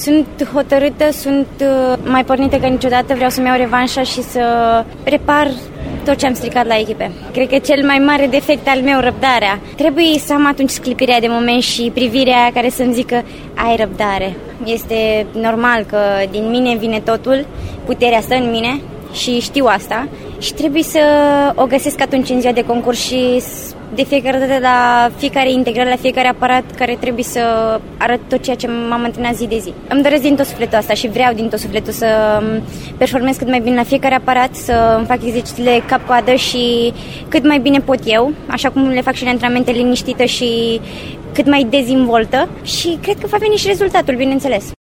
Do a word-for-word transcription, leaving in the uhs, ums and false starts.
Sunt hotărâtă, sunt mai pornită ca niciodată, vreau să-mi iau revanșa și să repar tot ce am stricat la echipe. Cred că cel mai mare defect al meu, răbdarea. Trebuie să am atunci sclipirea de moment și privirea aia care să-mi zică ai răbdare. Este normal că din mine vine totul, puterea stă în mine și știu asta și trebuie să o găsesc atunci în ziua de concurs și de fiecare dată la fiecare integrare, la fiecare aparat care trebuie să arăt tot ceea ce m-am antrenat zi de zi. Îmi doresc din tot sufletul asta și vreau din tot sufletul să performez cât mai bine la fiecare aparat, să îmi fac exercițiile cap-coadă și cât mai bine pot eu, așa cum le fac și în antrenamente, liniștită și cât mai dezvoltă și cred că va veni și rezultatul, bineînțeles.